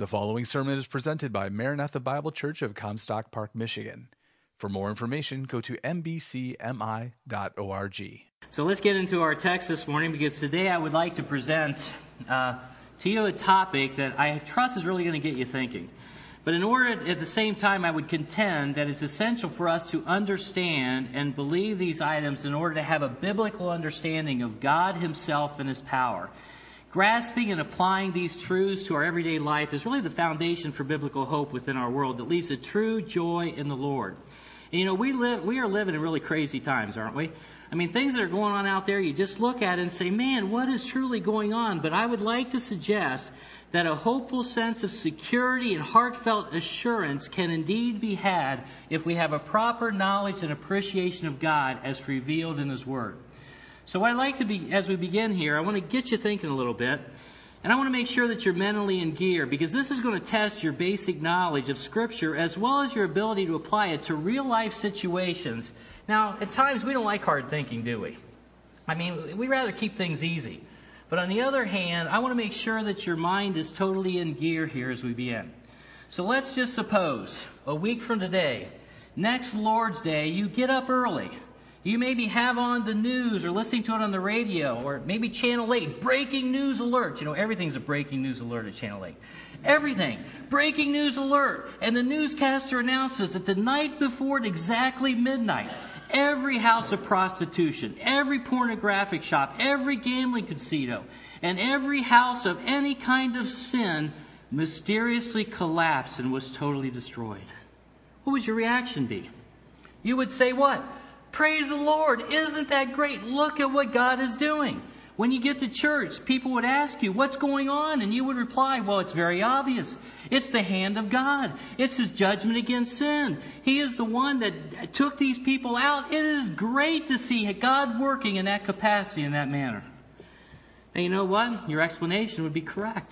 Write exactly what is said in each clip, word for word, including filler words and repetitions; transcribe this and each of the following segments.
The following sermon is presented by Maranatha Bible Church of Comstock Park, Michigan. For more information, go to m b c m i dot org. So let's get into our text this morning, because today I would like to present uh, to you a topic that I trust is really going to get you thinking. But in order, at the same time, I would contend that it's essential for us to understand and believe these items in order to have a biblical understanding of God Himself and His power. Grasping and applying these truths to our everyday life is really the foundation for biblical hope within our world that leads to true joy in the Lord. And you know, we live, we are living in really crazy times, aren't we? I mean, things that are going on out there, you just look at it and say, man, what is truly going on? But I would like to suggest that a hopeful sense of security and heartfelt assurance can indeed be had if we have a proper knowledge and appreciation of God as revealed in His Word. So what I'd like to be, as we begin here, I want to get you thinking a little bit. And I want to make sure that you're mentally in gear, because this is going to test your basic knowledge of Scripture as well as your ability to apply it to real life situations. Now, at times we don't like hard thinking, do we? I mean, we rather keep things easy. But on the other hand, I want to make sure that your mind is totally in gear here as we begin. So let's just suppose, a week from today, next Lord's Day, you get up early. You maybe have on the news or listening to it on the radio, or maybe Channel eight, breaking news alert. You know, everything's a breaking news alert at Channel eight. Everything. Breaking news alert. And the newscaster announces that the night before at exactly midnight, every house of prostitution, every pornographic shop, every gambling casino, and every house of any kind of sin mysteriously collapsed and was totally destroyed. What would your reaction be? You would say what? Praise the Lord. Isn't that great? Look at what God is doing. When you get to church, people would ask you, what's going on? And you would reply, well, it's very obvious. It's the hand of God. It's His judgment against sin. He is the one that took these people out. It is great to see God working in that capacity, in that manner. And you know what? Your explanation would be correct.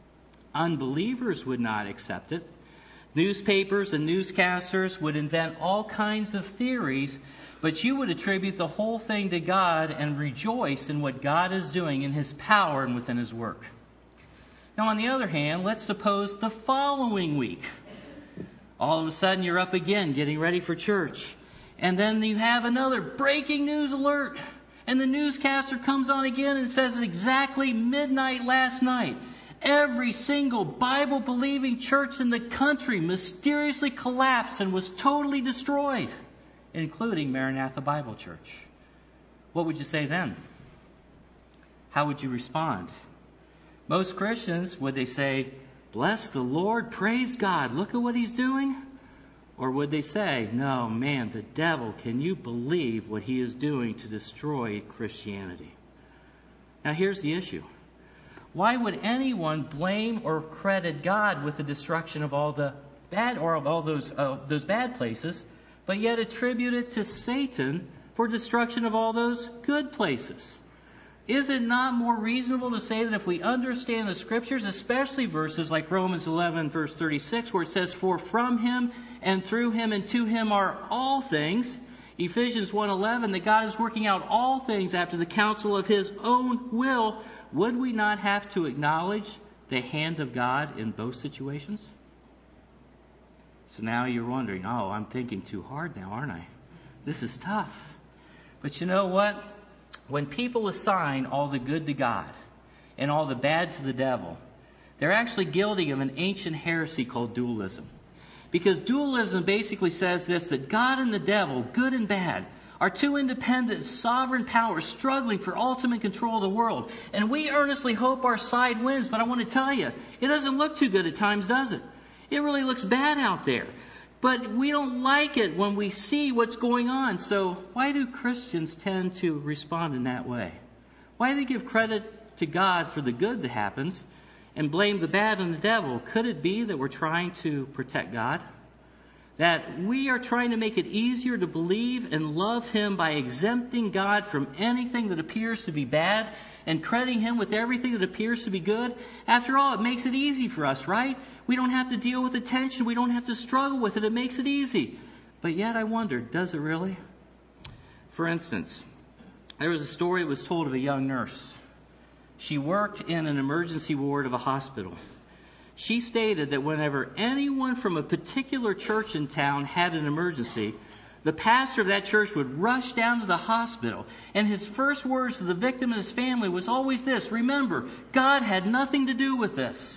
Unbelievers would not accept it. Newspapers and newscasters would invent all kinds of theories, but you would attribute the whole thing to God and rejoice in what God is doing in His power and within His work. Now, on the other hand, let's suppose the following week, all of a sudden you're up again getting ready for church. And then you have another breaking news alert. And the newscaster comes on again and says at exactly midnight last night, every single Bible-believing church in the country mysteriously collapsed and was totally destroyed, including Maranatha Bible Church. What would you say then? How would you respond? Most Christians, would they say, bless the Lord, praise God, look at what He's doing? Or would they say, no, man, the devil, can you believe what he is doing to destroy Christianity? Now here's the issue. Why would anyone blame or credit God with the destruction of all the bad, or of all those uh, those bad places, but yet attribute it to Satan for destruction of all those good places? Is it not more reasonable to say that if we understand the Scriptures, especially verses like Romans eleven, verse thirty-six, where it says, for from Him and through Him and to Him are all things, Ephesians one eleven, that God is working out all things after the counsel of His own will, would we not have to acknowledge the hand of God in both situations? So now you're wondering, oh, I'm thinking too hard now, aren't I? This is tough. But you know what? When people assign all the good to God and all the bad to the devil, they're actually guilty of an ancient heresy called dualism. Because dualism basically says this, that God and the devil, good and bad, are two independent, sovereign powers struggling for ultimate control of the world. And we earnestly hope our side wins, but I want to tell you, it doesn't look too good at times, does it? It really looks bad out there. But we don't like it when we see what's going on. So why do Christians tend to respond in that way? Why do they give credit to God for the good that happens and blame the bad on the devil? Could it be that we're trying to protect God? That we are trying to make it easier to believe and love Him by exempting God from anything that appears to be bad and crediting Him with everything that appears to be good? After all, it makes it easy for us, right? We don't have to deal with the tension. We don't have to struggle with it. It makes it easy. But yet I wonder, does it really? For instance, there was a story that was told of a young nurse. She worked in an emergency ward of a hospital. She stated that whenever anyone from a particular church in town had an emergency, the pastor of that church would rush down to the hospital, and his first words to the victim and his family was always this: remember, God had nothing to do with this.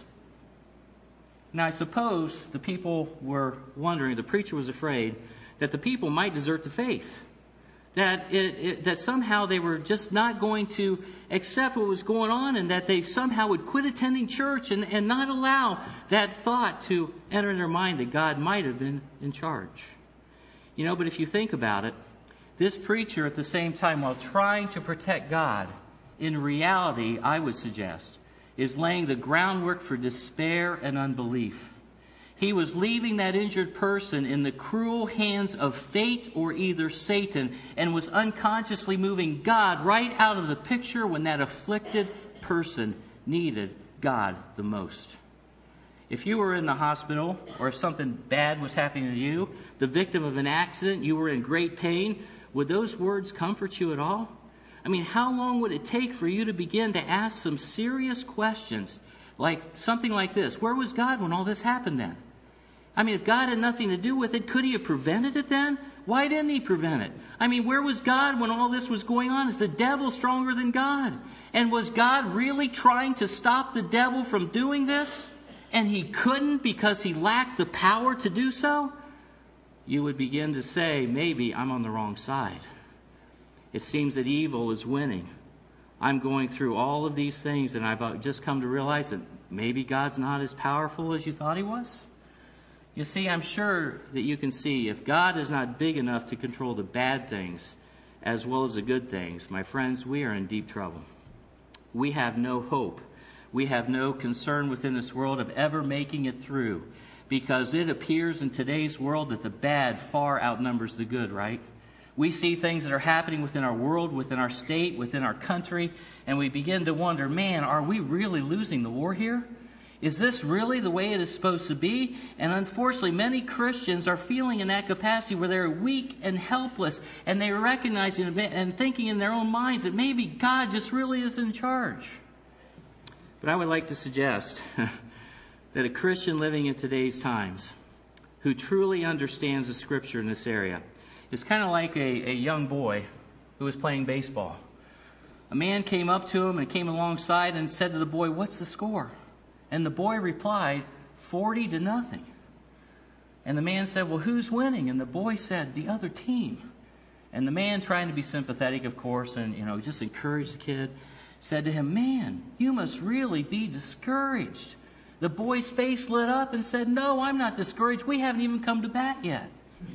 Now, I suppose the people were wondering, the preacher was afraid, that the people might desert the faith. That it, it, that somehow they were just not going to accept what was going on, and that they somehow would quit attending church and, and not allow that thought to enter in their mind that God might have been in charge. You know, but if you think about it, this preacher at the same time, while trying to protect God, in reality, I would suggest, is laying the groundwork for despair and unbelief. He was leaving that injured person in the cruel hands of fate or either Satan, and was unconsciously moving God right out of the picture when that afflicted person needed God the most. If you were in the hospital, or if something bad was happening to you, the victim of an accident, you were in great pain, would those words comfort you at all? I mean, how long would it take for you to begin to ask some serious questions, like something like this: where was God when all this happened then? I mean, if God had nothing to do with it, could He have prevented it then? Why didn't He prevent it? I mean, where was God when all this was going on? Is the devil stronger than God? And was God really trying to stop the devil from doing this, and He couldn't because He lacked the power to do so? You would begin to say, maybe I'm on the wrong side. It seems that evil is winning. I'm going through all of these things, and I've just come to realize that maybe God's not as powerful as you thought He was. You see, I'm sure that you can see, if God is not big enough to control the bad things as well as the good things, my friends, we are in deep trouble. We have no hope. We have no concern within this world of ever making it through, because it appears in today's world that the bad far outnumbers the good, right? We see things that are happening within our world, within our state, within our country, and we begin to wonder, man, are we really losing the war here? Is this really the way it is supposed to be? And unfortunately, many Christians are feeling in that capacity where they're weak and helpless, and they're recognizing and thinking in their own minds that maybe God just really is in charge. But I would like to suggest that a Christian living in today's times who truly understands the Scripture in this area is kind of like a, a young boy who was playing baseball. A man came up to him and came alongside and said to the boy, "What's the score?" And the boy replied, forty to nothing. And the man said, "Well, who's winning?" And the boy said, "The other team." And the man, trying to be sympathetic, of course, and, you know, just encourage the kid, said to him, "Man, you must really be discouraged." The boy's face lit up and said, "No, I'm not discouraged. We haven't even come to bat yet."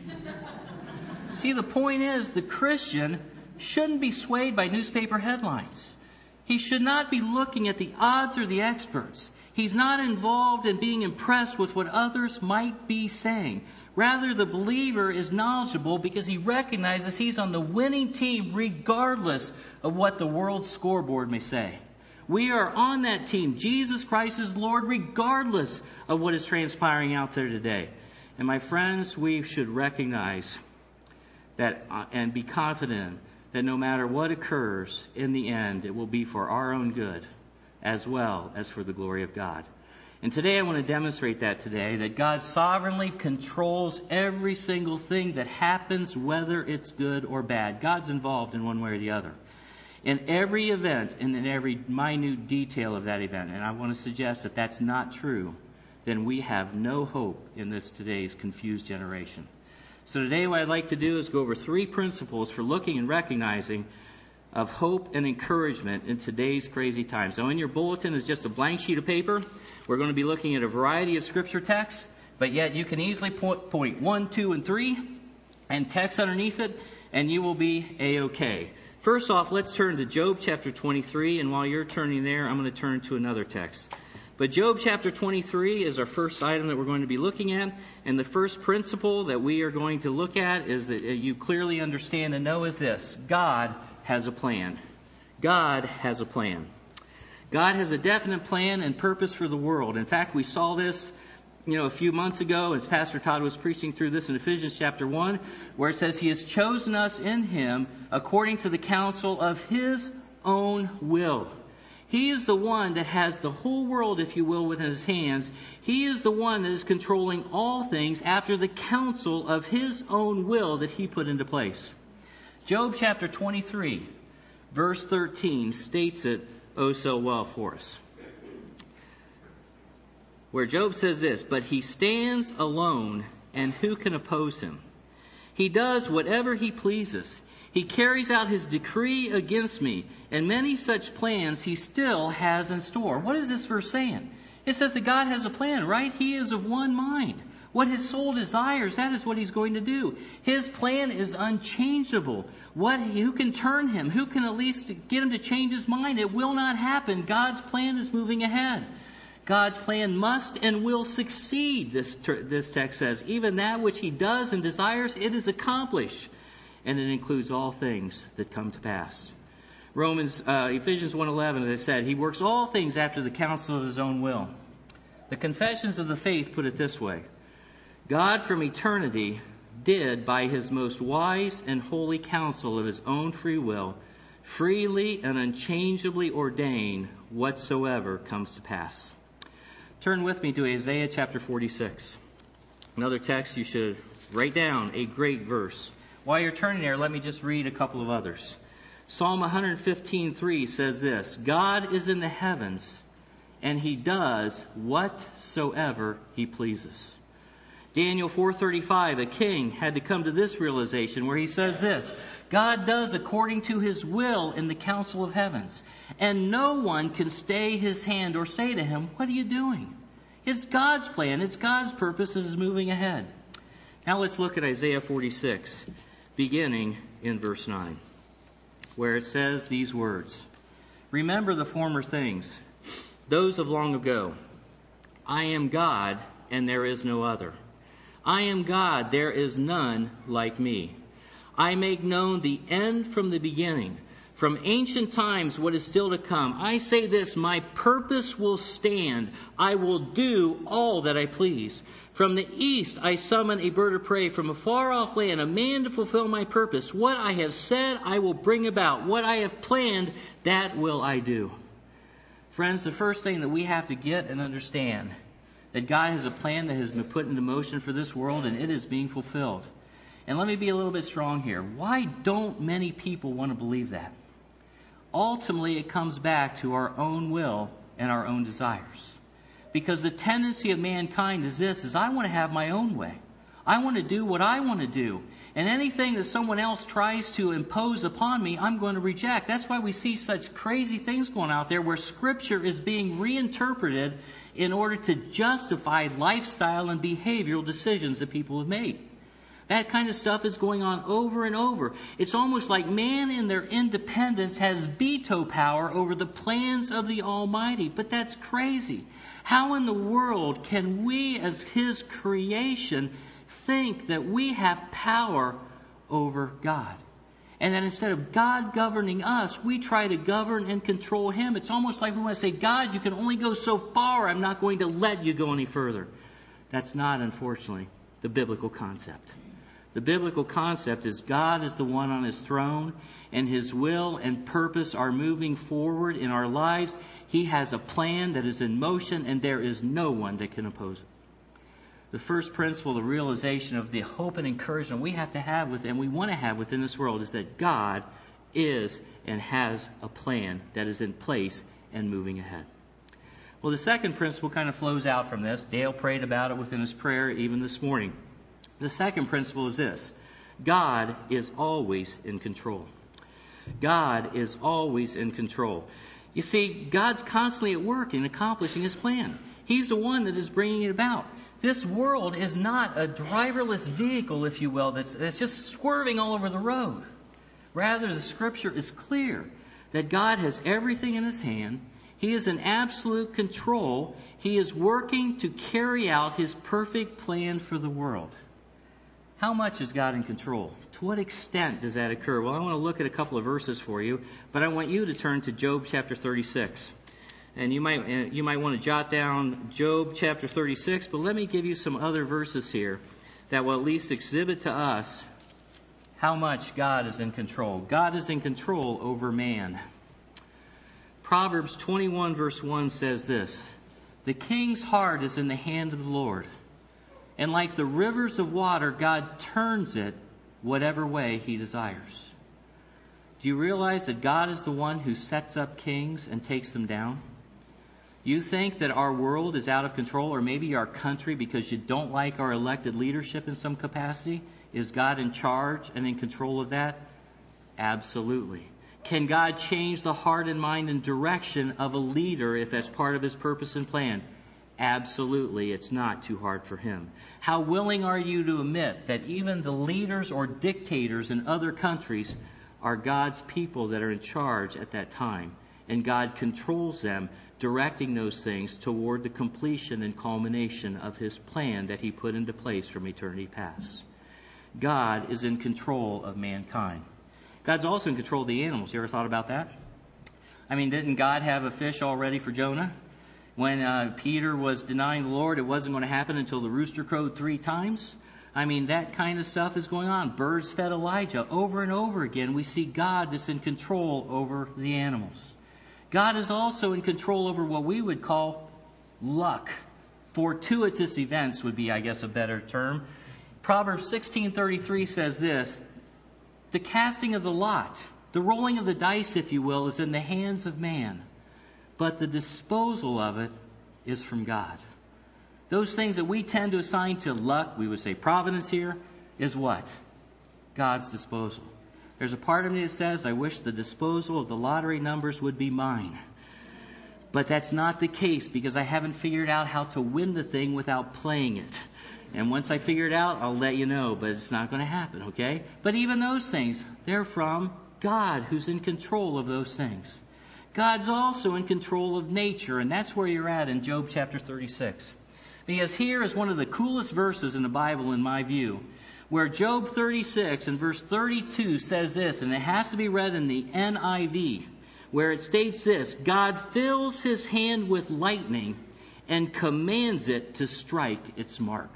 See, the point is, the Christian shouldn't be swayed by newspaper headlines. He should not be looking at the odds or the experts. He's not involved in being impressed with what others might be saying. Rather, the believer is knowledgeable because he recognizes he's on the winning team regardless of what the world's scoreboard may say. We are on that team. Jesus Christ is Lord regardless of what is transpiring out there today. And my friends, we should recognize that uh, and be confident that no matter what occurs, in the end, it will be for our own good as well as for the glory of God. And today I want to demonstrate that today, that God sovereignly controls every single thing that happens, whether it's good or bad. God's involved in one way or the other. In every event and in every minute detail of that event. And I want to suggest that that's not true. Then we have no hope in this today's confused generation. So today what I'd like to do is go over three principles for looking and recognizing of hope and encouragement in today's crazy times. So in your bulletin is just a blank sheet of paper. We're going to be looking at a variety of scripture texts, but yet you can easily point, point one, two, and three and text underneath it, and you will be A-okay. First off, let's turn to Job chapter twenty-three, and while you're turning there, I'm going to turn to another text. But Job chapter twenty-three is our first item that we're going to be looking at, and the first principle that we are going to look at is that you clearly understand and know is this: God has a plan. God has a plan. God has a definite plan and purpose for the world. In fact, we saw this, you know, a few months ago as Pastor Todd was preaching through this in Ephesians chapter one, where it says He has chosen us in Him according to the counsel of His own will. He is the one that has the whole world, if you will, within his hands. He is the one that is controlling all things after the counsel of his own will that he put into place. Job chapter twenty-three, verse thirteen states it oh so well for us. Where Job says this, "But he stands alone, and who can oppose him? He does whatever he pleases. He carries out his decree against me, and many such plans he still has in store." What is this verse saying? It says that God has a plan, right? He is of one mind. What his soul desires, that is what he's going to do. His plan is unchangeable. What, who can turn him? Who can at least get him to change his mind? It will not happen. God's plan is moving ahead. God's plan must and will succeed, this, this text says. Even that which he does and desires, it is accomplished. And it includes all things that come to pass. Romans, uh, Ephesians one eleven, as I said, he works all things after the counsel of his own will. The Confessions of the Faith put it this way: God from eternity did, by his most wise and holy counsel of his own free will, freely and unchangeably ordain whatsoever comes to pass. Turn with me to Isaiah chapter forty-six. Another text you should write down, a great verse. While you're turning there, let me just read a couple of others. Psalm one fifteen three says this: God is in the heavens, and he does whatsoever he pleases. Daniel four thirty-five, a king had to come to this realization where he says this: God does according to his will in the council of heavens, and no one can stay his hand or say to him, "What are you doing?" It's God's plan. It's God's purpose that is moving ahead. Now let's look at Isaiah forty-six, beginning in verse nine, where it says these words: Remember the former things, those of long ago. I am God, and there is no other. I am God, there is none like me. I make known the end from the beginning, from ancient times what is still to come. I say this: my purpose will stand. I will do all that I please. From the east I summon a bird of prey, from a far-off land, a man to fulfill my purpose. What I have said I will bring about. What I have planned, that will I do. Friends, the first thing that we have to get and understand, that God has a plan that has been put into motion for this world, and it is being fulfilled. And let me be a little bit strong here. Why don't many people want to believe that? Ultimately, it comes back to our own will and our own desires. Because the tendency of mankind is this, is I want to have my own way. I want to do what I want to do. And anything that someone else tries to impose upon me, I'm going to reject. That's why we see such crazy things going out there where Scripture is being reinterpreted in order to justify lifestyle and behavioral decisions that people have made. That kind of stuff is going on over and over. It's almost like man in their independence has veto power over the plans of the Almighty. But that's crazy. How in the world can we as His creation think that we have power over God? And that instead of God governing us, we try to govern and control Him. It's almost like we want to say, God, you can only go so far. I'm not going to let you go any further. That's not, unfortunately, the biblical concept. The biblical concept is God is the one on His throne, and His will and purpose are moving forward in our lives. He has a plan that is in motion, and there is no one that can oppose it. The first principle, the realization of the hope and encouragement we have to have with, and we want to have within this world, is that God is and has a plan that is in place and moving ahead. Well, the second principle kind of flows out from this. Dale prayed about it within his prayer even this morning. The second principle is this: God is always in control. God is always in control. You see, God's constantly at work in accomplishing His plan. He's the one that is bringing it about. This world is not a driverless vehicle, if you will, that's, that's just swerving all over the road. Rather, the Scripture is clear that God has everything in His hand. He is in absolute control. He is working to carry out His perfect plan for the world. How much is God in control? To what extent does that occur? Well, I want to look at a couple of verses for you, but I want you to turn to Job chapter thirty-six. And you might you might want to jot down Job chapter thirty-six, but let me give you some other verses here that will at least exhibit to us how much God is in control. God is in control over man. Proverbs twenty-one verse one says this, "The king's heart is in the hand of the Lord, and like the rivers of water, God turns it whatever way he desires." Do you realize that God is the one who sets up kings and takes them down? You think that our world is out of control, or maybe our country, because you don't like our elected leadership in some capacity? Is God in charge and in control of that? Absolutely. Can God change the heart and mind and direction of a leader if that's part of his purpose and plan? Absolutely. It's not too hard for him. How willing are you to admit that even the leaders or dictators in other countries are God's people that are in charge at that time? And God controls them, directing those things toward the completion and culmination of his plan that he put into place from eternity past. God is in control of mankind. God's also in control of the animals. You ever thought about that? I mean, didn't God have a fish all ready for Jonah? When uh, Peter was denying the Lord, it wasn't going to happen until the rooster crowed three times. I mean, that kind of stuff is going on. Birds fed Elijah. Over and over again, we see God that's in control over the animals. God is also in control over what we would call luck. Fortuitous events would be, I guess, a better term. Proverbs sixteen thirty-three says this, "The casting of the lot, the rolling of the dice, if you will, is in the hands of man, but the disposal of it is from God." Those things that we tend to assign to luck, we would say providence here, is what? God's disposal. There's a part of me that says, I wish the disposal of the lottery numbers would be mine. But that's not the case, because I haven't figured out how to win the thing without playing it. And once I figure it out, I'll let you know, but it's not going to happen, okay? But even those things, they're from God, who's in control of those things. God's also in control of nature, and that's where you're at in Job chapter thirty-six. Because here is one of the coolest verses in the Bible, in my view, where Job thirty-six and verse thirty-two says this, and it has to be read in the N I V, where it states this, "God fills his hand with lightning and commands it to strike its mark."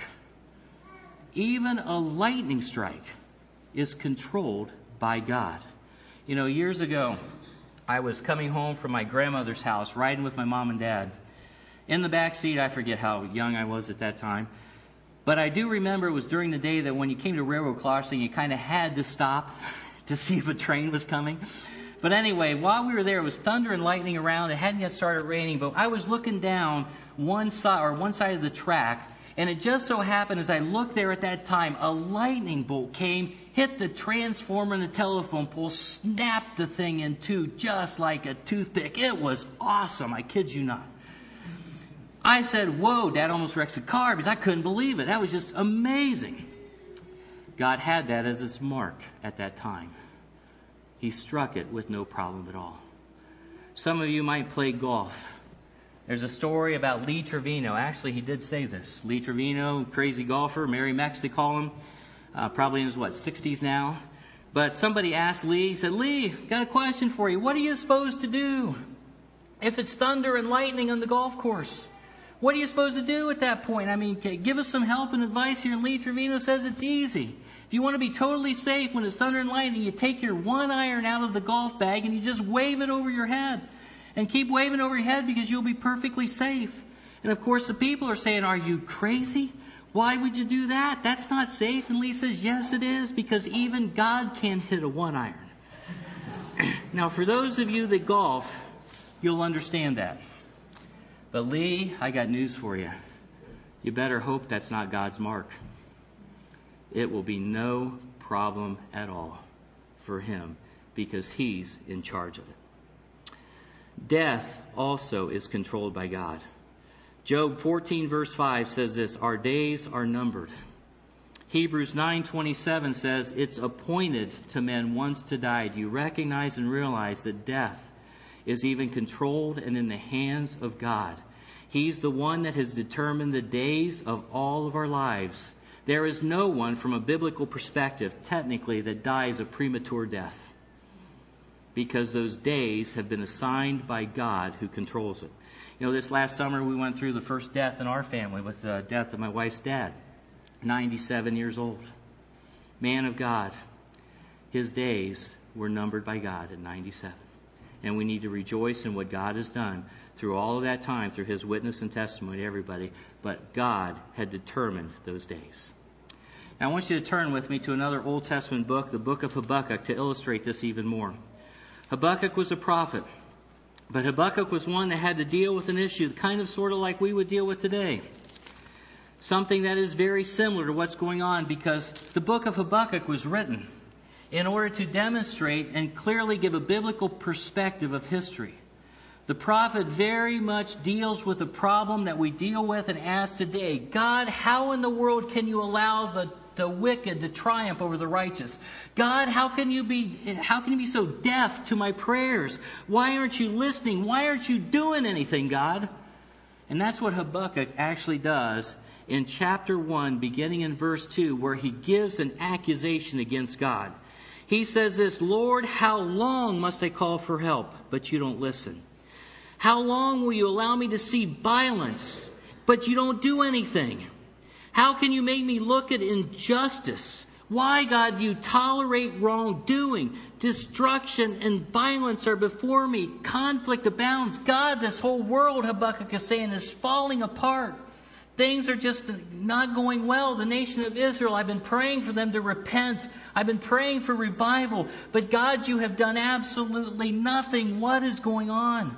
Even a lightning strike is controlled by God. You know, years ago, I was coming home from my grandmother's house, riding with my mom and dad. In the back seat, I forget how young I was at that time, but I do remember it was during the day that when you came to railroad crossing, you kind of had to stop to see if a train was coming. But anyway, while we were there, it was thunder and lightning around. It hadn't yet started raining, but I was looking down one side or one side of the track, and it just so happened as I looked there at that time, a lightning bolt came, hit the transformer and the telephone pole, snapped the thing in two just like a toothpick. It was awesome, I kid you not. I said, "Whoa, Dad almost wrecks a car," because I couldn't believe it. That was just amazing. God had that as his mark at that time. He struck it with no problem at all. Some of you might play golf. There's a story about Lee Trevino. Actually, he did say this. Lee Trevino, crazy golfer, Mary Mex they call him, uh, probably in his, what, sixties now. But somebody asked Lee, he said, "Lee, got a question for you. What are you supposed to do if it's thunder and lightning on the golf course? What are you supposed to do at that point? I mean, give us some help and advice here." And Lee Trevino says it's easy. If you want to be totally safe when it's thunder and lightning, you take your one iron out of the golf bag and you just wave it over your head. And keep waving over your head because you'll be perfectly safe. And of course the people are saying, "Are you crazy? Why would you do that? That's not safe." And Lee says, "Yes, it is, because even God can't hit a one iron." Now, for those of you that golf, you'll understand that. But Lee, I got news for you. You better hope that's not God's mark. It will be no problem at all for him because he's in charge of it. Death also is controlled by God. Job fourteen verse five says this, "Our days are numbered." Hebrews nine twenty-seven says, "It's appointed to men once to die." Do you recognize and realize that death is even controlled and in the hands of God? He's the one that has determined the days of all of our lives. There is no one from a biblical perspective, technically, that dies a premature death, because those days have been assigned by God who controls it. You know, this last summer we went through the first death in our family with the death of my wife's dad, ninety-seven years old. Man of God. His days were numbered by God at ninety-seven. And we need to rejoice in what God has done through all of that time, through His witness and testimony to everybody. But God had determined those days. Now I want you to turn with me to another Old Testament book, the book of Habakkuk, to illustrate this even more. Habakkuk was a prophet. But Habakkuk was one that had to deal with an issue, kind of sort of like we would deal with today. Something that is very similar to what's going on, because the book of Habakkuk was written in order to demonstrate and clearly give a biblical perspective of history. The prophet very much deals with the problem that we deal with and ask today. God, how in the world can you allow the, the wicked to triumph over the righteous? God, how can you be how can you be so deaf to my prayers? Why aren't you listening? Why aren't you doing anything, God? And that's what Habakkuk actually does in chapter one, beginning in verse two, where he gives an accusation against God. He says this, Lord, how long must I call for help, but you don't listen? How long will you allow me to see violence, but you don't do anything? How can you make me look at injustice? Why, God, do you tolerate wrongdoing? Destruction and violence are before me. Conflict abounds. God, this whole world, Habakkuk is saying, is falling apart. Things are just not going well. The nation of Israel, I've been praying for them to repent. I've been praying for revival. But God, you have done absolutely nothing. What is going on?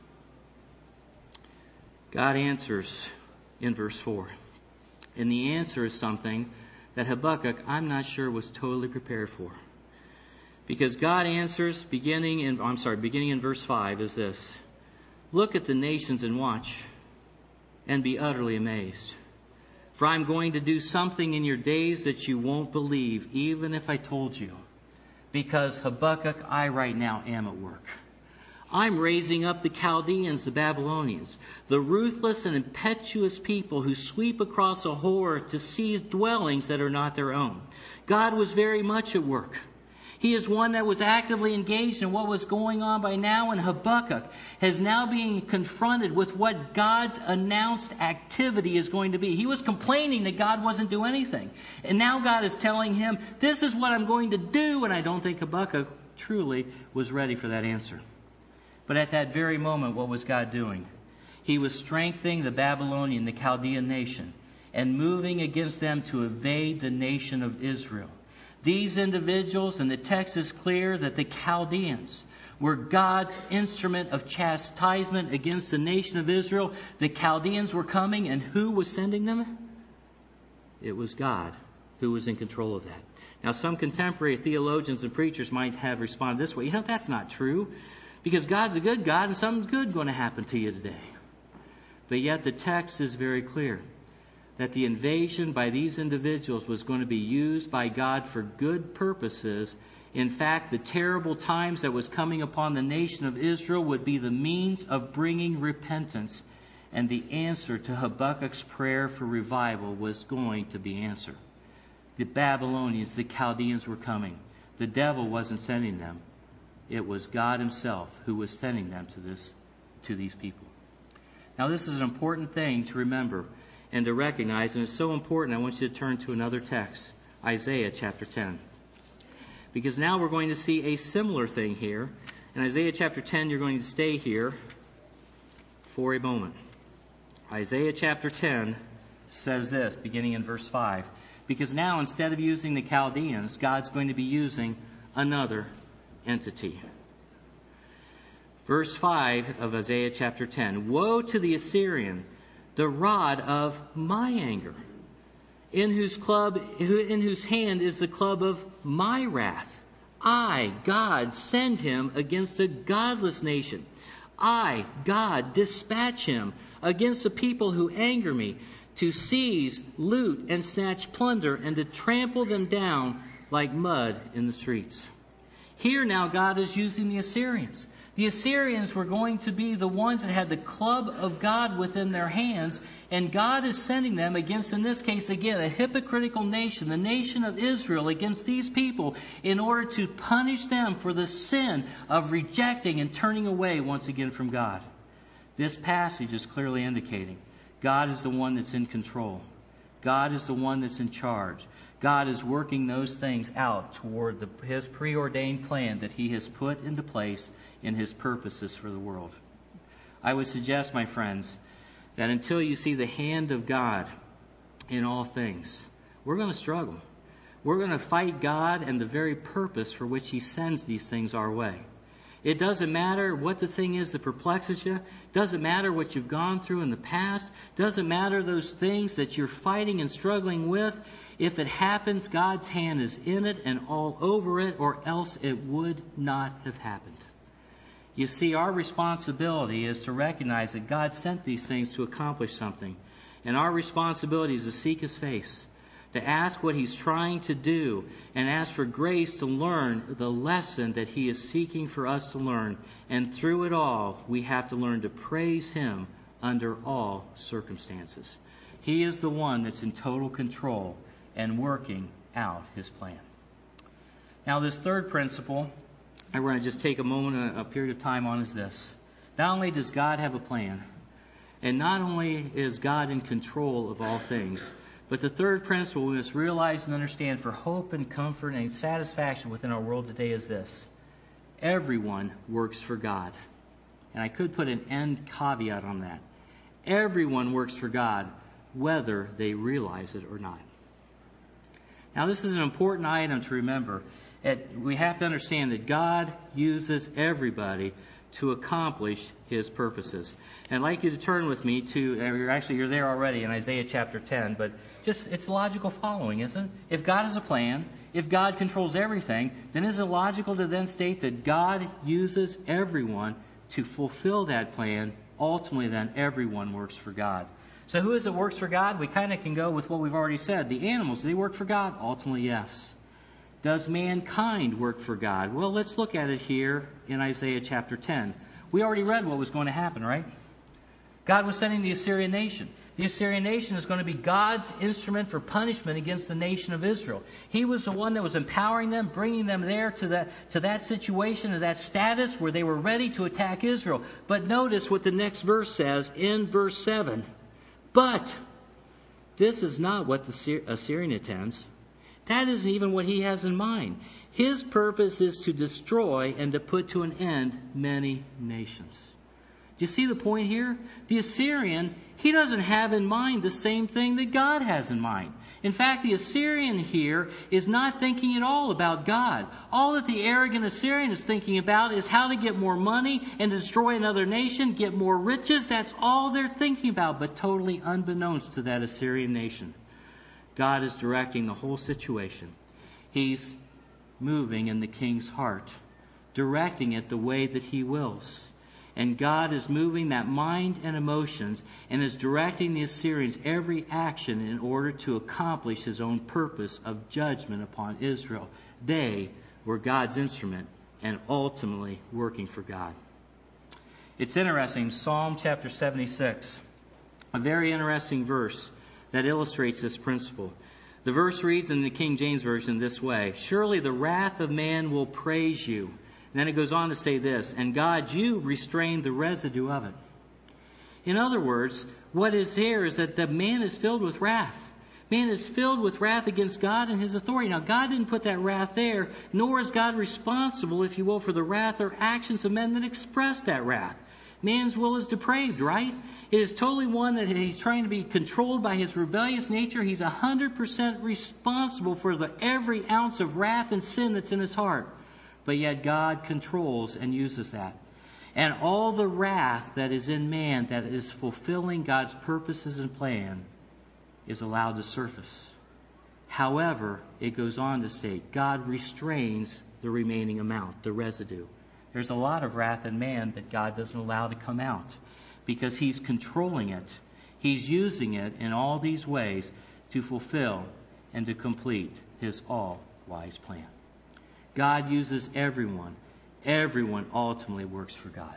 God answers in verse four. And the answer is something that Habakkuk, I'm not sure, was totally prepared for. Because God answers beginning in, I'm sorry, beginning in verse five is this. Look at the nations and watch, and be utterly amazed. For I'm going to do something in your days that you won't believe, even if I told you. Because Habakkuk, I right now am at work. I'm raising up the Chaldeans, the Babylonians, the ruthless and impetuous people who sweep across a horror to seize dwellings that are not their own. God was very much at work. He is one that was actively engaged in what was going on by now, and Habakkuk is now being confronted with what God's announced activity is going to be. He was complaining that God wasn't doing anything. And now God is telling him, this is what I'm going to do, and I don't think Habakkuk truly was ready for that answer. But at that very moment, what was God doing? He was strengthening the Babylonian, the Chaldean nation, and moving against them to invade the nation of Israel. These individuals, and the text is clear that the Chaldeans were God's instrument of chastisement against the nation of Israel. The Chaldeans were coming, and who was sending them? It was God who was in control of that. Now, some contemporary theologians and preachers might have responded this way. You know, that's not true, because God's a good God, and something's good going to happen to you today. But yet the text is very clear that the invasion by these individuals was going to be used by God for good purposes. In fact, the terrible times that was coming upon the nation of Israel would be the means of bringing repentance. And the answer to Habakkuk's prayer for revival was going to be answered. The Babylonians, the Chaldeans were coming. The devil wasn't sending them. It was God himself who was sending them to this, to these people. Now, this is an important thing to remember and to recognize, and it's so important, I want you to turn to another text, Isaiah chapter ten. Because now we're going to see a similar thing here. In Isaiah chapter ten, you're going to stay here for a moment. Isaiah chapter ten says this, beginning in verse five. Because now, instead of using the Chaldeans, God's going to be using another entity. Verse five of Isaiah chapter ten. Woe to the Assyrian, the rod of my anger, in whose club, in whose hand is the club of my wrath. I, God, send him against a godless nation. I, God, dispatch him against the people who anger me, to seize, loot, and snatch plunder, and to trample them down like mud in the streets. Here now God is using the Assyrians. The Assyrians were going to be the ones that had the club of God within their hands, and God is sending them against, in this case, again, a hypocritical nation, the nation of Israel, against these people in order to punish them for the sin of rejecting and turning away once again from God. This passage is clearly indicating God is the one that's in control. God is the one that's in charge. God is working those things out toward the, His preordained plan that He has put into place in His purposes for the world. I would suggest, my friends, that until you see the hand of God in all things, we're going to struggle. We're going to fight God and the very purpose for which He sends these things our way. It doesn't matter what the thing is that perplexes you. Doesn't matter what you've gone through in the past. Doesn't matter those things that you're fighting and struggling with. If it happens, God's hand is in it and all over it, or else it would not have happened. You see, our responsibility is to recognize that God sent these things to accomplish something. And our responsibility is to seek His face, to ask what He's trying to do, and ask for grace to learn the lesson that He is seeking for us to learn. And through it all, we have to learn to praise Him under all circumstances. He is the one that's in total control and working out His plan. Now, this third principle I want to just take a moment, a, a period of time on, is this. Not only does God have a plan, and not only is God in control of all things, but the third principle we must realize and understand for hope and comfort and satisfaction within our world today is this. Everyone works for God. And I could put an end caveat on that. Everyone works for God, whether they realize it or not. Now, this is an important item to remember. It, we have to understand that God uses everybody to accomplish His purposes. And I'd like you to turn with me to, uh, you're actually, you're there already in Isaiah chapter ten, but just, it's logical following, isn't it? If God has a plan, if God controls everything, then is it logical to then state that God uses everyone to fulfill that plan? Ultimately, then, everyone works for God. So who is it works for God? We kind of can go with what we've already said. The animals, do they work for God? Ultimately, yes. Does mankind work for God? Well, let's look at it here in Isaiah chapter ten. We already read what was going to happen, right? God was sending the Assyrian nation. The Assyrian nation is going to be God's instrument for punishment against the nation of Israel. He was the one that was empowering them, bringing them there to that, to that situation, to that status where they were ready to attack Israel. But notice what the next verse says in verse seven. But this is not what the Assyrian intends. That isn't even what he has in mind. His purpose is to destroy and to put to an end many nations. Do you see the point here? The Assyrian, he doesn't have in mind the same thing that God has in mind. In fact, the Assyrian here is not thinking at all about God. All that the arrogant Assyrian is thinking about is how to get more money and destroy another nation, get more riches. That's all they're thinking about, but totally unbeknownst to that Assyrian nation. God is directing the whole situation. He's moving in the king's heart, directing it the way that He wills. And God is moving that mind and emotions and is directing the Assyrians' every action in order to accomplish His own purpose of judgment upon Israel. They were God's instrument and ultimately working for God. It's interesting, Psalm chapter seventy-six, a very interesting verse that illustrates this principle. The verse reads in the King James Version this way, "Surely the wrath of man will praise you." And then it goes on to say this, "And God, you restrained the residue of it." In other words, what is here is that the man is filled with wrath. Man is filled with wrath against God and His authority. Now, God didn't put that wrath there, nor is God responsible, if you will, for the wrath or actions of men that express that wrath. Man's will is depraved, right? It is totally one that he's trying to be controlled by his rebellious nature. He's one hundred percent responsible for the every ounce of wrath and sin that's in his heart. But yet God controls and uses that. And all the wrath that is in man that is fulfilling God's purposes and plan is allowed to surface. However, it goes on to state, God restrains the remaining amount, the residue. There's a lot of wrath in man that God doesn't allow to come out because He's controlling it. He's using it in all these ways to fulfill and to complete His all-wise plan. God uses everyone. Everyone ultimately works for God.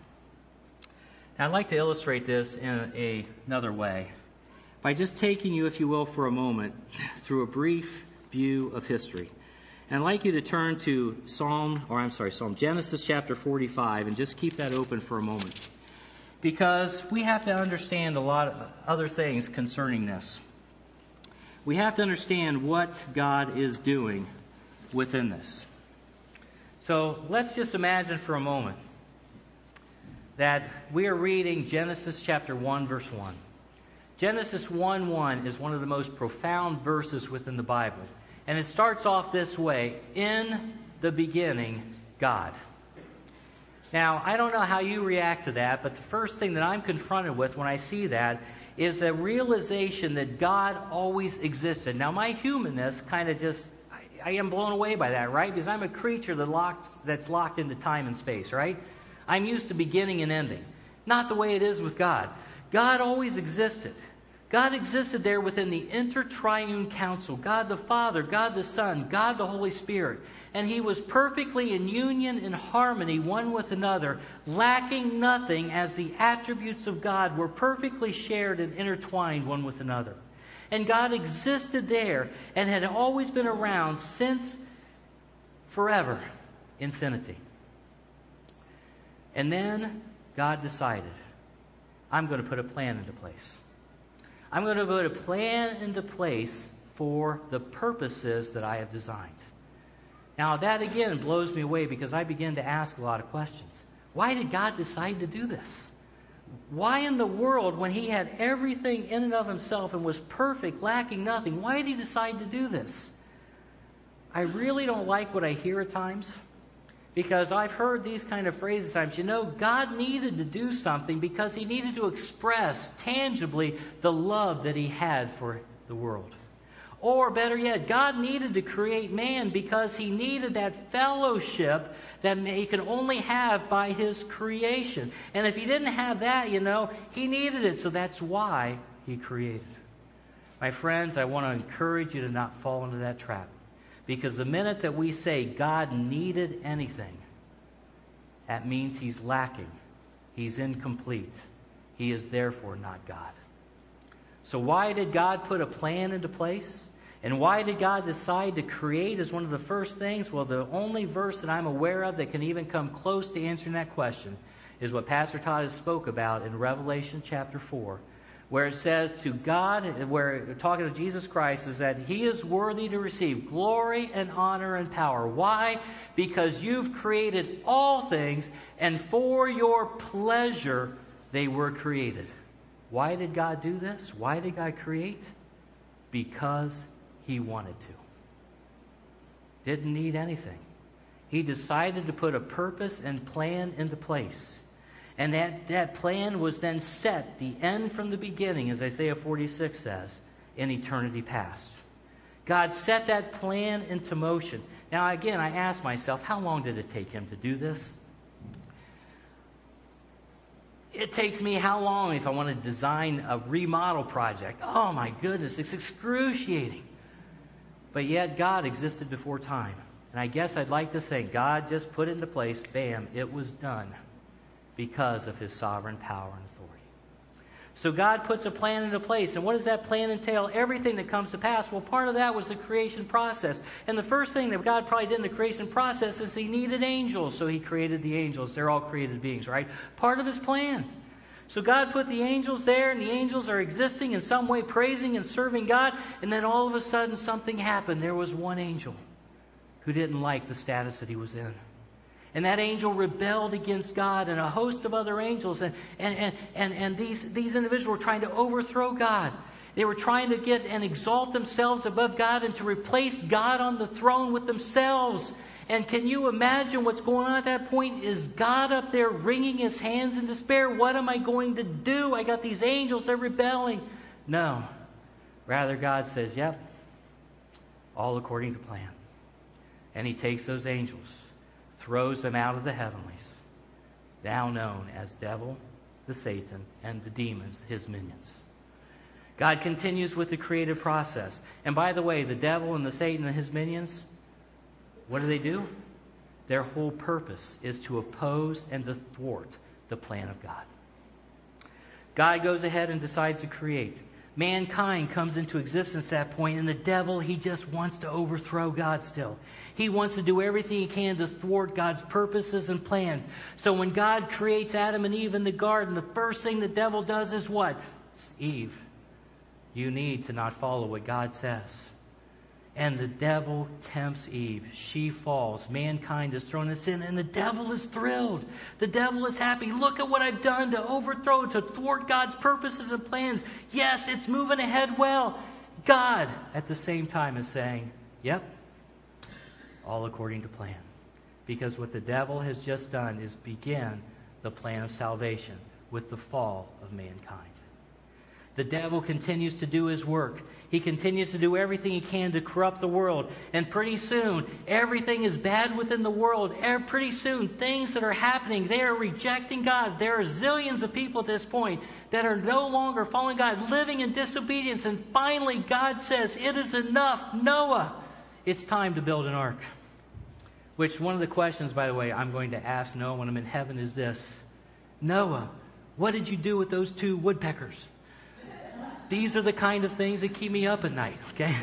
Now, I'd like to illustrate this in a, another way by just taking you, if you will, for a moment through a brief view of history. And I'd like you to turn to Psalm, or I'm sorry, Psalm Genesis chapter forty-five, and just keep that open for a moment. Because we have to understand a lot of other things concerning this. we have to understand what God is doing within this. So let's just imagine for a moment that we are reading Genesis chapter one, verse one. Genesis one one is one of the most profound verses within the Bible. And it starts off this way: in the beginning, God. Now, I don't know how you react to that, but the first thing that I'm confronted with when I see that is the realization that God always existed. Now, my humanness kind of just, I, I am blown away by that, right? Because I'm a creature that locks, that's locked into time and space, right? I'm used to beginning and ending. Not the way it is with God. God always existed. God existed there within the inter-triune council. God the Father, God the Son, God the Holy Spirit. And He was perfectly in union and harmony one with another, lacking nothing, as the attributes of God were perfectly shared and intertwined one with another. And God existed there and had always been around since forever, infinity. And then God decided, I'm going to put a plan into place. I'm going to put a plan into place for the purposes that I have designed. Now, that again blows me away, because I begin to ask a lot of questions. Why did God decide to do this? Why in the world, when He had everything in and of Himself and was perfect, lacking nothing, why did He decide to do this? I really don't like what I hear at times, because I've heard these kind of phrases at times. You know, God needed to do something because He needed to express tangibly the love that He had for the world. Or better yet, God needed to create man because He needed that fellowship that He can only have by His creation. And if He didn't have that, you know, He needed it. So that's why He created. My friends, I want to encourage you to not fall into that trap. Because the minute that we say God needed anything, that means He's lacking. He's incomplete. He is therefore not God. So why did God put a plan into place? And why did God decide to create as one of the first things? Well, the only verse that I'm aware of that can even come close to answering that question is what Pastor Todd has spoke about in Revelation chapter four, where it says to God, where talking to Jesus Christ, is that He is worthy to receive glory and honor and power. Why? Because you've created all things, and for your pleasure they were created. Why did God do this? Why did God create? Because He wanted to. Didn't need anything. He decided to put a purpose and plan into place. And that, that plan was then set, the end from the beginning, as Isaiah forty-six says, in eternity past. God set that plan into motion. Now again, I ask myself, how long did it take Him to do this? It takes me how long if I want to design a remodel project? Oh my goodness, it's excruciating. But yet God existed before time. And I guess I'd like to think God just put it into place, bam, it was done, because of His sovereign power and authority. So God puts a plan into place. And what does that plan entail? Everything that comes to pass. Well, part of that was the creation process. And the first thing that God probably did in the creation process is He needed angels. So He created the angels. They're all created beings, right? Part of His plan. So God put the angels there, and the angels are existing in some way, praising and serving God. And then all of a sudden something happened. There was one angel who didn't like the status that he was in. And that angel rebelled against God, and a host of other angels. And, and, and, and, and these, these individuals were trying to overthrow God. They were trying to get and exalt themselves above God and to replace God on the throne with themselves. And can you imagine what's going on at that point? Is God up there wringing His hands in despair? What am I going to do? I got these angels, they're rebelling. No. Rather, God says, yep, all according to plan. And He takes those angels, throws them out of the heavenlies, now known as devil, the Satan, and the demons, his minions. God continues with the creative process. And by the way, the devil and the Satan and his minions, what do they do? Their whole purpose is to oppose and to thwart the plan of God. God goes ahead and decides to create. Mankind comes into existence at that point, and the devil, he just wants to overthrow God still. He wants to do everything he can to thwart God's purposes and plans. So when God creates Adam and Eve in the garden, the first thing the devil does is what? Eve, You need to not follow what God says. And the devil tempts Eve. She falls. Mankind is thrown in sin, and the devil is thrilled. The devil is happy. Look at what I've done to overthrow, to thwart God's purposes and plans. Yes, it's moving ahead well. God, at the same time, is saying, yep, all according to plan. Because what the devil has just done is begin the plan of salvation with the fall of mankind. The devil continues to do his work. He continues to do everything he can to corrupt the world. And pretty soon, everything is bad within the world. Pretty soon, things that are happening, they are rejecting God. There are zillions of people at this point that are no longer following God, living in disobedience. And finally, God says, it is enough. Noah, it's time to build an ark. Which, one of the questions, by the way, I'm going to ask Noah when I'm in heaven is this. Noah, what did you do with those two woodpeckers? These are the kind of things that keep me up at night, okay?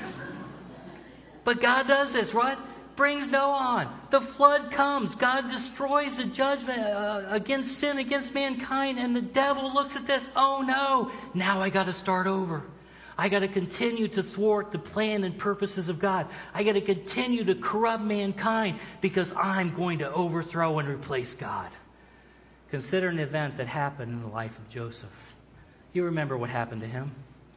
But God does this, right? Brings Noah on. The flood comes. God destroys the judgment uh, against sin, against mankind. And the devil looks at this. Oh, no. Now I got to start over. I got to continue to thwart the plan and purposes of God. I got to continue to corrupt mankind because I'm going to overthrow and replace God. Consider an event that happened in the life of Joseph. You remember what happened to him.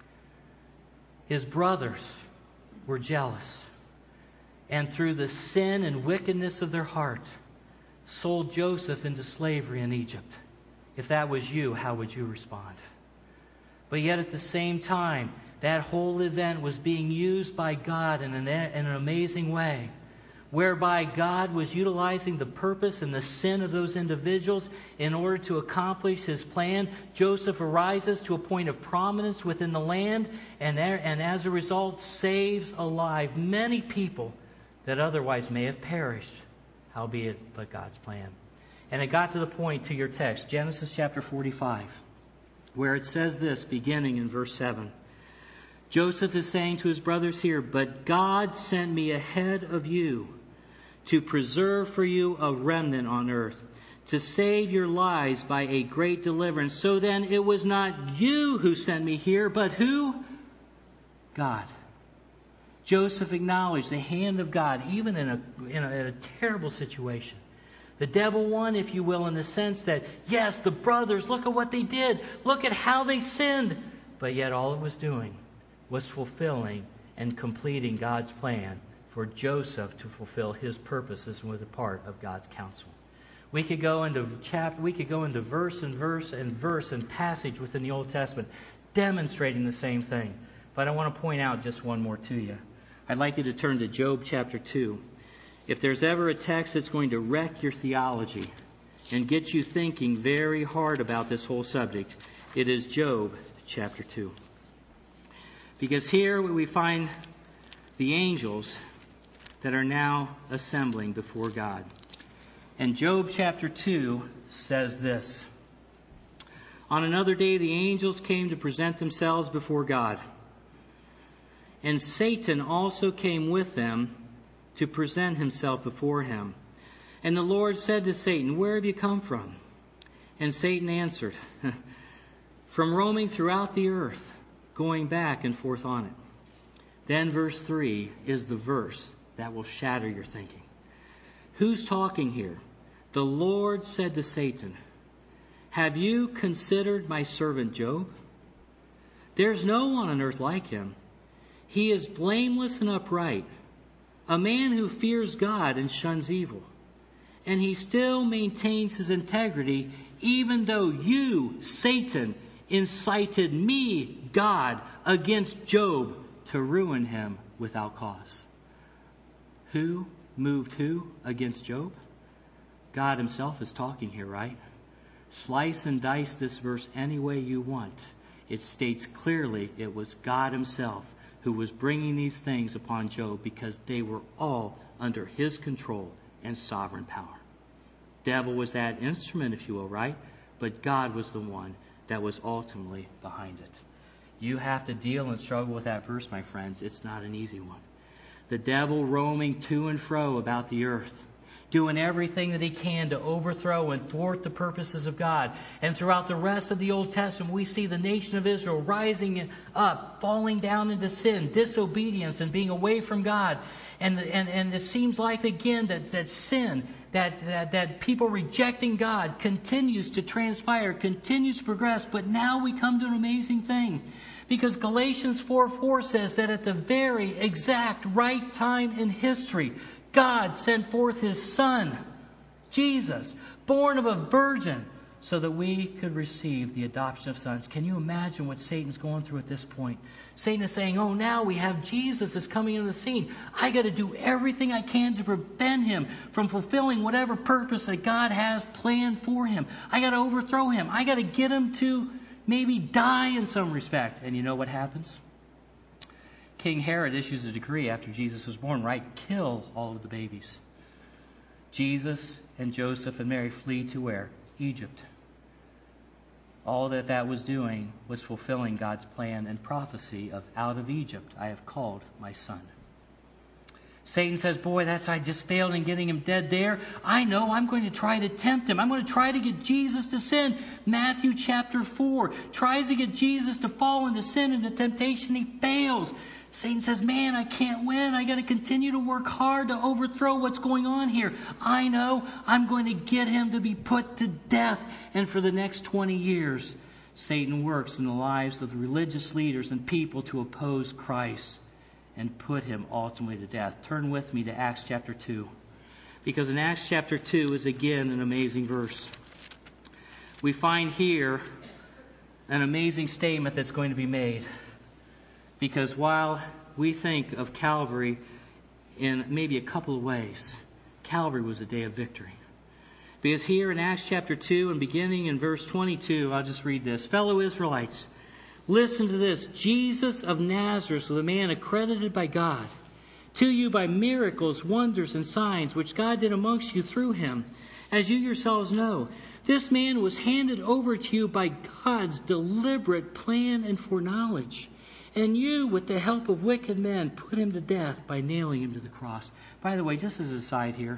His brothers were jealous, and through the sin and wickedness of their heart, sold Joseph into slavery in Egypt. If that was you, how would you respond? But yet at the same time, that whole event was being used by God in an, in an amazing way, whereby God was utilizing the purpose and the sin of those individuals in order to accomplish His plan. Joseph arises to a point of prominence within the land, and, there, and as a result saves alive many people that otherwise may have perished, howbeit but God's plan. And it got to the point to your text, Genesis chapter forty-five, where it says this, beginning in verse seven. Joseph is saying to his brothers here, "But God sent me ahead of you to preserve for you a remnant on earth, to save your lives by a great deliverance. So then it was not you who sent me here, but who? God." Joseph acknowledged the hand of God, even in a, in a, in a terrible situation. The devil won, if you will, in the sense that, yes, the brothers, look at what they did. Look at how they sinned. But yet all it was doing was fulfilling and completing God's plan for Joseph to fulfill his purposes with a part of God's counsel. We could go into chapter, we could go into verse and verse and verse and passage within the Old Testament demonstrating the same thing. But I want to point out just one more to you. I'd like you to turn to Job chapter two. If there's ever a text that's going to wreck your theology and get you thinking very hard about this whole subject, it is Job chapter two. Because here we find the angels that are now assembling before God. And Job chapter two says this. On another day the angels came to present themselves before God. And Satan also came with them to present himself before him. And the Lord said to Satan, "Where have you come from?" And Satan answered, "From roaming throughout the earth, going back and forth on it." Then verse three is the verse that will shatter your thinking. Who's talking here? The Lord said to Satan, "Have you considered my servant Job? There's no one on earth like him. He is blameless and upright, a man who fears God and shuns evil. And he still maintains his integrity, even though you, Satan, incited me, God, against Job to ruin him without cause." Who moved who against Job? God himself is talking here, right? Slice and dice this verse any way you want. It states clearly it was God himself who was bringing these things upon Job because they were all under his control and sovereign power. Devil was that instrument, if you will, right? But God was the one that was ultimately behind it. You have to deal and struggle with that verse, my friends. It's not an easy one. The devil roaming to and fro about the earth. doing everything that he can to overthrow and thwart the purposes of God. And throughout the rest of the Old Testament, we see the nation of Israel rising up, falling down into sin, disobedience, and being away from God. And and, and it seems like, again, that, that sin, that, that, that people rejecting God continues to transpire, continues to progress. But now we come to an amazing thing. Because Galatians four four says that at the very exact right time in history, God sent forth His Son, Jesus, born of a virgin, so that we could receive the adoption of sons. Can you imagine what Satan's going through at this point? Satan is saying, oh, now we have Jesus is coming into the scene. I got to do everything I can to prevent him from fulfilling whatever purpose that God has planned for him. I got to overthrow him. I got to get him to maybe die in some respect. And you know what happens? King Herod issues a decree after Jesus was born, right? Kill all of the babies. Jesus and Joseph and Mary flee to where? Egypt. All that that was doing was fulfilling God's plan and prophecy of out of Egypt I have called my son. Satan says, boy, that's I just failed in getting him dead there. I know I'm going to try to tempt him. I'm going to try to get Jesus to sin. Matthew chapter four tries to get Jesus to fall into sin and into temptation. He fails. Satan says, man, I can't win. I got to continue to work hard to overthrow what's going on here. I know I'm going to get him to be put to death. And for the next twenty years, Satan works in the lives of the religious leaders and people to oppose Christ and put him ultimately to death. Turn with me to Acts chapter two. Because in Acts chapter two is again an amazing verse. We find here an amazing statement that's going to be made. Because while we think of Calvary in maybe a couple of ways, Calvary was a day of victory. Because here in Acts chapter two and beginning in verse twenty-two, I'll just read this. Fellow Israelites, listen to this. Jesus of Nazareth was a man accredited by God to you by miracles, wonders, and signs, which God did amongst you through him, as you yourselves know. This man was handed over to you by God's deliberate plan and foreknowledge. And you, with the help of wicked men, put him to death by nailing him to the cross. By the way, just as a side here,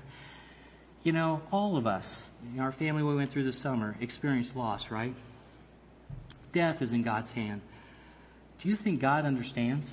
you know, all of us, in our family we went through this summer, experienced loss, right? Death is in God's hand. Do you think God understands?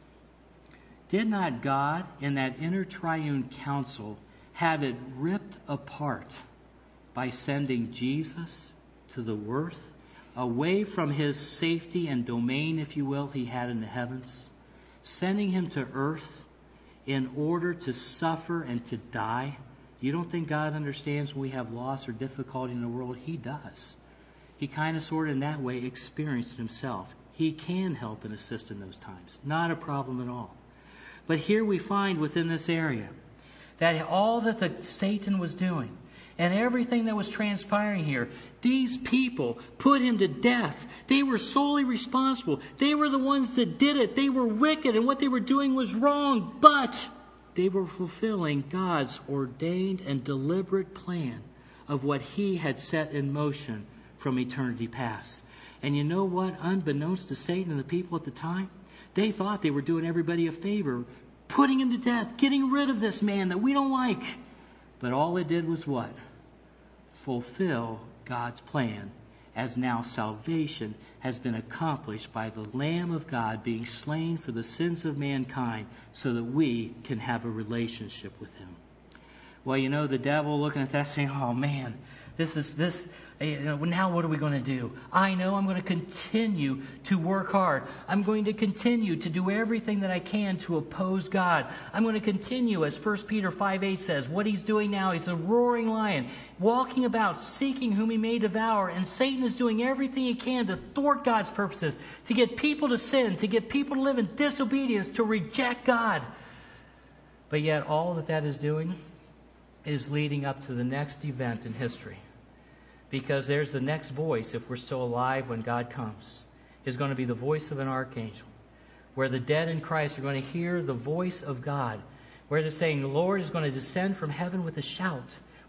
Did not God, in that inner triune council, have it ripped apart by sending Jesus to the earth, away from his safety and domain, if you will, he had in the heavens, sending him to earth in order to suffer and to die? You don't think God understands when we have loss or difficulty in the world? He does. He kind of sort of in that way experienced it himself. He can help and assist in those times. Not a problem at all. But here we find within this area that all that the Satan was doing and everything that was transpiring here, these people put him to death. They were solely responsible. They were the ones that did it. They were wicked, and what they were doing was wrong. But they were fulfilling God's ordained and deliberate plan of what he had set in motion from eternity past. And you know what? Unbeknownst to Satan and the people at the time, they thought they were doing everybody a favor, putting him to death, getting rid of this man that we don't like. But all it did was what? Fulfill God's plan, as now salvation has been accomplished by the Lamb of God being slain for the sins of mankind so that we can have a relationship with him. Well, you know, the devil looking at that saying, oh man, this is this. You know, now what are we going to do? I know I'm going to continue to work hard. I'm going to continue to do everything that I can to oppose God. I'm going to continue, as First Peter five eight says, what he's doing now, he's a roaring lion, walking about, seeking whom he may devour. And Satan is doing everything he can to thwart God's purposes, to get people to sin, to get people to live in disobedience, to reject God. But yet all that that is doing is leading up to the next event in history. Because there's the next voice, if we're still alive when God comes, is going to be the voice of an archangel, where the dead in Christ are going to hear the voice of God, where they're saying the Lord is going to descend from heaven with a shout,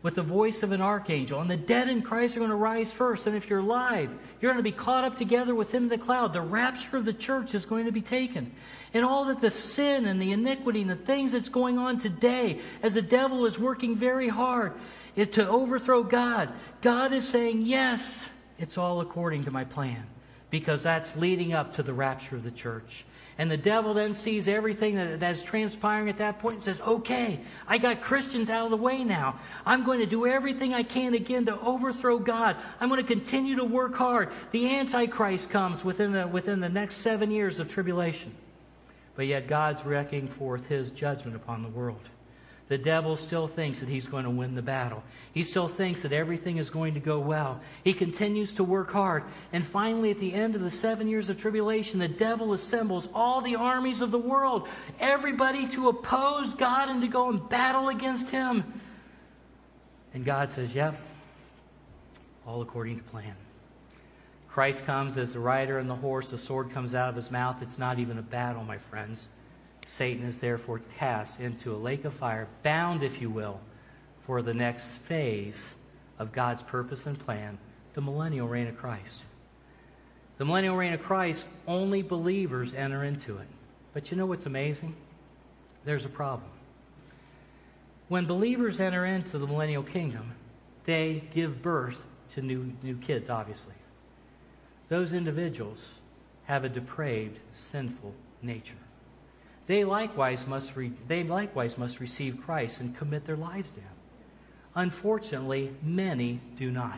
with the voice of an archangel. And the dead in Christ are going to rise first. And if you're alive, you're going to be caught up together with Him in the cloud. The rapture of the church is going to be taken. And all that the sin and the iniquity and the things that's going on today, as the devil is working very hard to overthrow God, God is saying, yes, it's all according to my plan. Because that's leading up to the rapture of the church. And the devil then sees everything that, that's transpiring at that point and says, okay, I got Christians out of the way now. I'm going to do everything I can again to overthrow God. I'm going to continue to work hard. The Antichrist comes within the, within the next seven years of tribulation. But yet God's wreaking forth His judgment upon the world. The devil still thinks that he's going to win the battle. He still thinks that everything is going to go well. He continues to work hard. And finally, at the end of the seven years of tribulation, the devil assembles all the armies of the world, everybody to oppose God and to go and battle against Him. And God says, yep, all according to plan. Christ comes as the rider and the horse. The sword comes out of His mouth. It's not even a battle, my friends. Satan is therefore cast into a lake of fire, bound, if you will, for the next phase of God's purpose and plan, the millennial reign of Christ. The millennial reign of Christ, only believers enter into it. But you know what's amazing? There's a problem. When believers enter into the millennial kingdom, they give birth to new, new kids, obviously. Those individuals have a depraved, sinful nature. They likewise must re- they likewise must receive Christ and commit their lives to Him. Unfortunately, many do not.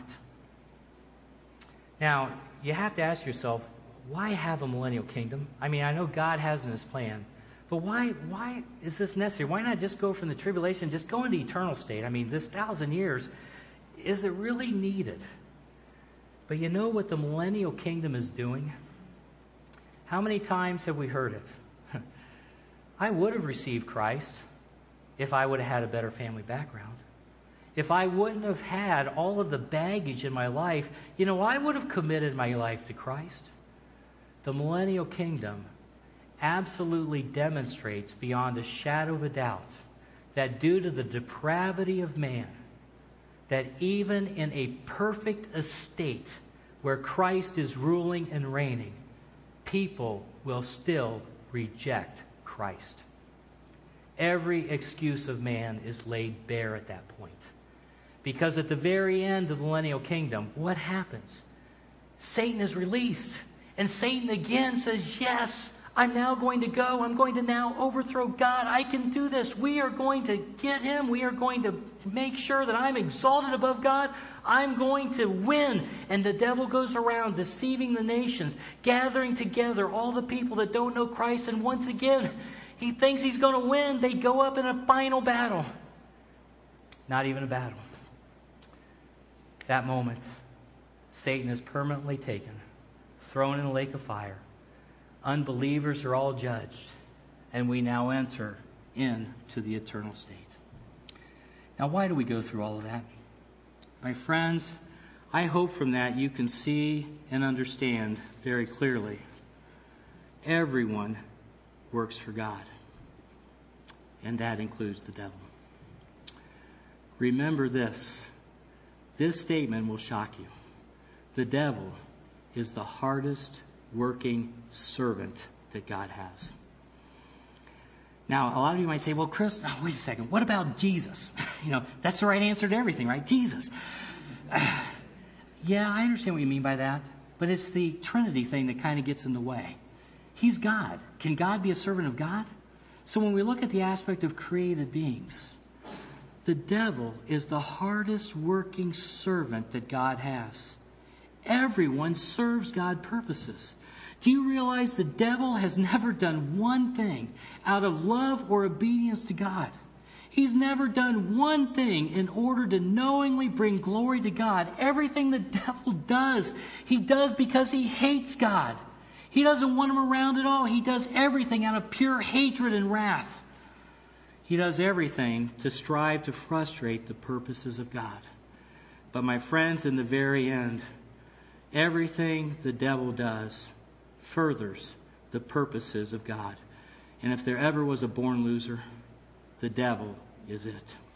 Now, you have to ask yourself, why have a millennial kingdom? I mean, I know God has in His plan, but why why is this necessary? Why not just go from the tribulation, just go into the eternal state? I mean, this thousand years, is it really needed? But you know what the millennial kingdom is doing? How many times have we heard it? I would have received Christ if I would have had a better family background. If I wouldn't have had all of the baggage in my life, you know, I would have committed my life to Christ. The millennial kingdom absolutely demonstrates beyond a shadow of a doubt that due to the depravity of man, that even in a perfect estate where Christ is ruling and reigning, people will still reject Christ. Every excuse of man is laid bare at that point. Because at the very end of the millennial kingdom, what happens? Satan is released. And Satan again says, yes, I'm now going to go. I'm going to now overthrow God. I can do this. We are going to get Him. We are going to make sure that I'm exalted above God. I'm going to win. And the devil goes around deceiving the nations, gathering together all the people that don't know Christ. And once again, he thinks he's going to win. They go up in a final battle. Not even a battle. That moment, Satan is permanently taken, thrown in a lake of fire. Unbelievers are all judged, and we now enter into the eternal state. Now, why do we go through all of that? My friends, I hope from that you can see and understand very clearly. Everyone works for God, and that includes the devil. Remember this. This statement will shock you. The devil is the hardest working servant that God has. Now, a lot of you might say, well, Chris, oh, wait a second. What about Jesus? You know, that's the right answer to everything, right? Jesus. Uh, yeah, I understand what you mean by that. But it's the Trinity thing that kind of gets in the way. He's God. Can God be a servant of God? So when we look at the aspect of created beings, the devil is the hardest working servant that God has. Everyone serves God purposes. Do you realize the devil has never done one thing out of love or obedience to God? He's never done one thing in order to knowingly bring glory to God. Everything the devil does, he does because he hates God. He doesn't want him around at all. He does everything out of pure hatred and wrath. He does everything to strive to frustrate the purposes of God. But my friends, in the very end, everything the devil does furthers the purposes of God. And if there ever was a born loser, the devil is it.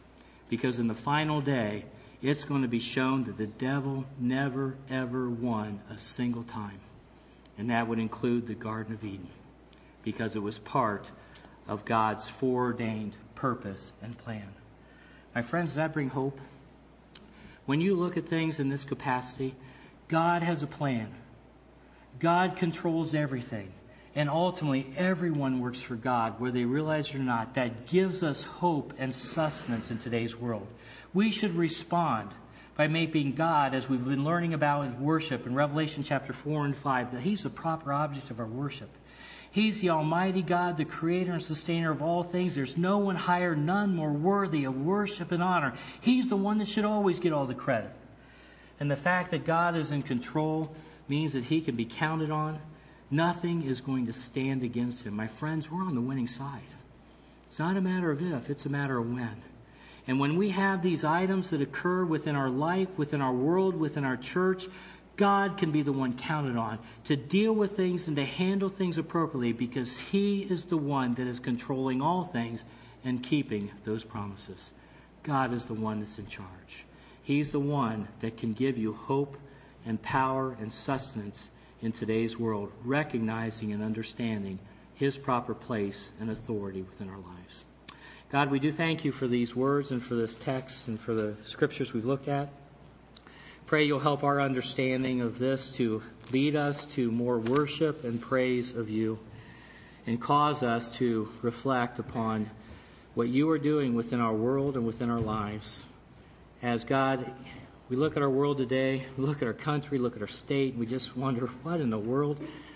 Because in the final day, it's going to be shown that the devil never, ever won a single time. And that would include the Garden of Eden, because it was part of God's foreordained purpose and plan. My friends, does that bring hope? When you look at things in this capacity, God has a plan. God controls everything. And ultimately, everyone works for God, whether they realize it or not. That gives us hope and sustenance in today's world. We should respond by making God, as we've been learning about in worship in Revelation chapter four and five, that He's the proper object of our worship. He's the Almighty God, the Creator and Sustainer of all things. There's no one higher, none more worthy of worship and honor. He's the one that should always get all the credit. And the fact that God is in control means that He can be counted on. Nothing is going to stand against Him. My friends, we're on the winning side. It's not a matter of if, it's a matter of when. And when we have these items that occur within our life, within our world, within our church, God can be the one counted on to deal with things and to handle things appropriately, because He is the one that is controlling all things and keeping those promises. God is the one that's in charge. He's the one that can give you hope and power and sustenance in today's world, recognizing and understanding His proper place and authority within our lives. God, we do thank You for these words and for this text and for the scriptures we've looked at. Pray You'll help our understanding of this to lead us to more worship and praise of You, and cause us to reflect upon what You are doing within our world and within our lives. As God, we look at our world today, we look at our country, look at our state, and we just wonder, what in the world?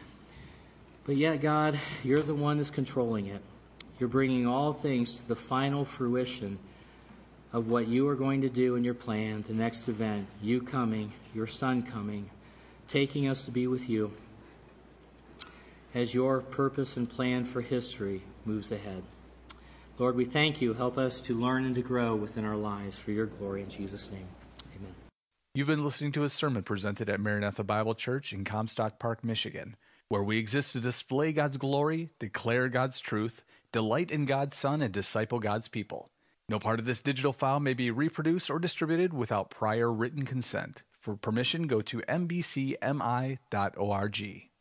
But yet, God, You're the one that's controlling it. You're bringing all things to the final fruition of what You are going to do in Your plan, the next event, You coming, Your Son coming, taking us to be with You as Your purpose and plan for history moves ahead. Lord, we thank You. Help us to learn and to grow within our lives for Your glory. In Jesus' name, amen. You've been listening to a sermon presented at Maranatha Bible Church in Comstock Park, Michigan, where we exist to display God's glory, declare God's truth, delight in God's Son, and disciple God's people. No part of this digital file may be reproduced or distributed without prior written consent. For permission, go to m b c m i dot org.